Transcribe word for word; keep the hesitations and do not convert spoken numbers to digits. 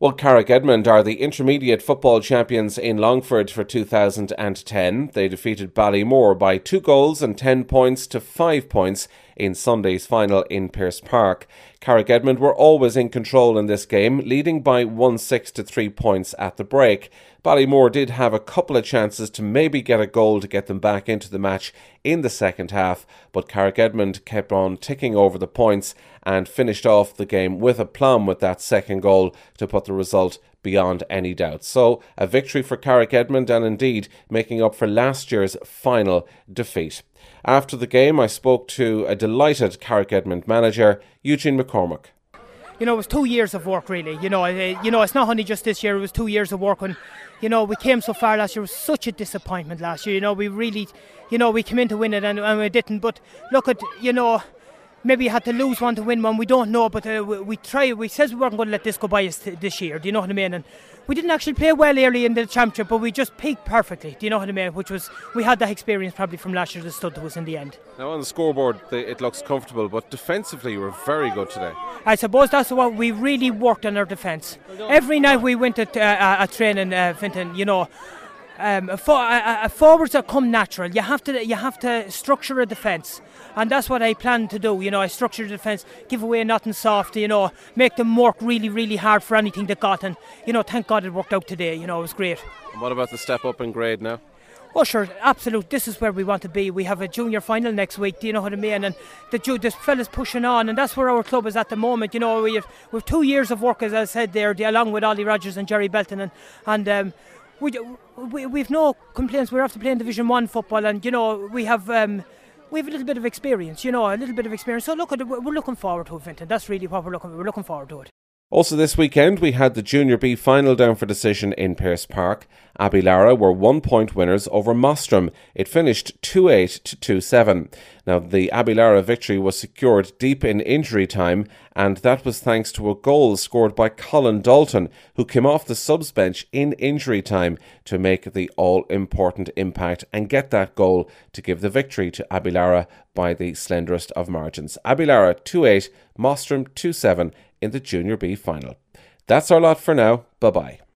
Well, Carrick Edmond are the intermediate football champions in Longford for two thousand ten. They defeated Ballymore by two goals and ten points to five points in Sunday's final in Pearse Park. Carrick Edmond were always in control in this game, leading by one six to three points at the break. Ballymore did have a couple of chances to maybe get a goal to get them back into the match in the second half, but Carrick Edmond kept on ticking over the points and finished off the game with aplomb with that second goal to put the result beyond any doubt. So, a victory for Carrick Edmond, and indeed making up for last year's final defeat. After the game, I spoke to a delighted Carrick Edmond manager, Eugene McCormack. You know, it was two years of work, really. You know, uh, you know, it's not only just this year, it was two years of work. When, you know, we came so far last year. It was such a disappointment last year. You know, we really, you know, we came in to win it and, and we didn't. But look at, you know, maybe you had to lose one to win one. We don't know, but uh, we, we try. We said we weren't going to let this go by us th- this year. Do you know what I mean? And we didn't actually play well early in the championship, but we just peaked perfectly. Do you know what I mean? Which was, we had that experience probably from last year that stood to us in the end. Now on the scoreboard, it looks comfortable, but defensively you were very good today. I suppose that's what we really worked on, our defence. Every night we went at uh, a training, uh, Fintan, you know. Um, for, uh, uh, forwards that come natural. You have to you have to structure a defence, and that's what I plan to do. You know, I structure the defence, give away nothing soft. You know, make them work really, really hard for anything they got, and you know, thank God it worked out today. You know, it was great. And what about the step up in grade now? Oh sure, absolute. This is where we want to be. We have a junior final next week. Do you know what I mean? And the ju- the fellas pushing on, and that's where our club is at the moment. You know, we have we have two years of work, as I said there, along with Ollie Rogers and Jerry Belton, and and. Um, We, we we've no complaints. We're after playing Division One football, and you know we have um, we have a little bit of experience. You know, a little bit of experience. So look at it, we're looking forward to it, Vinton. That's really what we're looking. We're looking forward to it. Also this weekend we had the Junior B final down for decision in Pearse Park. Abbey Lara were one point winners over Mostrom. It finished two eight to two seven. Now the Abbey Lara victory was secured deep in injury time, and that was thanks to a goal scored by Colin Dalton, who came off the subs bench in injury time to make the all-important impact and get that goal to give the victory to Abbey Lara by the slenderest of margins. Abbey Lara two eight, Mostrom two seven in the Junior B final. That's our lot for now. Bye-bye.